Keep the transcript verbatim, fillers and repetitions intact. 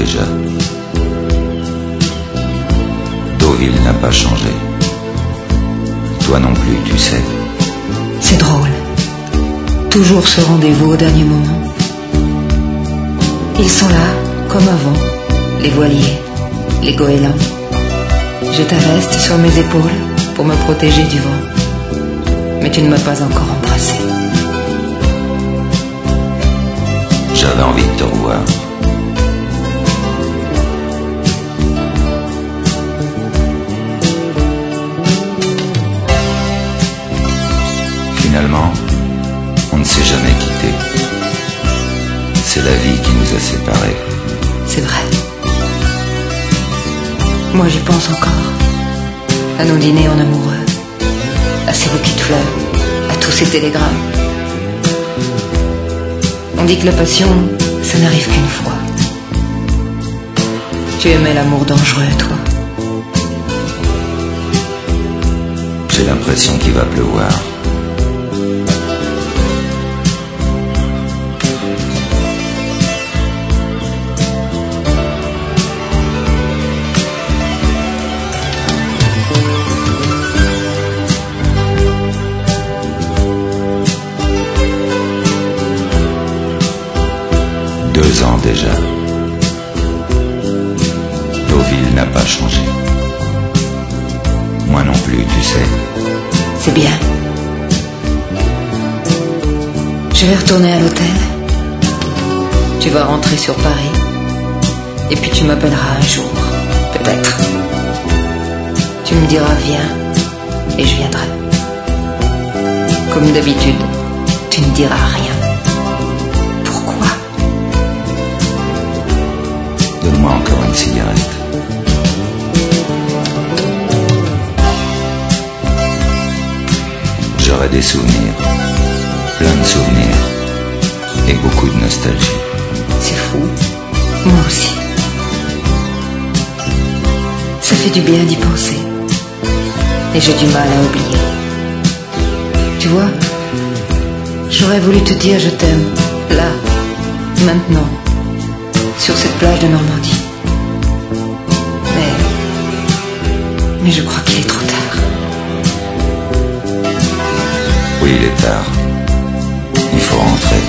déjà. Deauville n'a pas changé. Toi non plus, tu sais. C'est drôle. Toujours ce rendez-vous au dernier moment. Ils sont là, comme avant, les voiliers, les goélands. Je t'arrête sur mes épaules pour me protéger du vent. Mais tu ne m'as pas encore embrassé. J'avais envie de te revoir. Finalement, on ne s'est jamais quitté. C'est la vie qui nous a séparés. C'est vrai. Moi j'y pense encore. À nos dîners en amoureux. À ces bouquets de fleurs. À tous ces télégrammes. On dit que la passion, ça n'arrive qu'une fois. Tu aimais l'amour dangereux, toi. J'ai l'impression qu'il va pleuvoir. Deux ans déjà. Deauville n'a pas changé. Moi non plus, tu sais. C'est bien. Je vais retourner à l'hôtel. Tu vas rentrer sur Paris. Et puis tu m'appelleras un jour, peut-être. Tu me diras viens, et je viendrai. Comme d'habitude, tu ne diras rien. Pourquoi? Donne-moi encore une cigarette. J'aurai des souvenirs, plein de souvenirs, et beaucoup de nostalgie. C'est fou. Moi aussi. Ça fait du bien d'y penser. Et j'ai du mal à oublier. Tu vois, j'aurais voulu te dire je t'aime, là, maintenant, sur cette plage de Normandie. Mais, mais je crois qu'il est trop tard. Oui, il est tard. Il faut rentrer.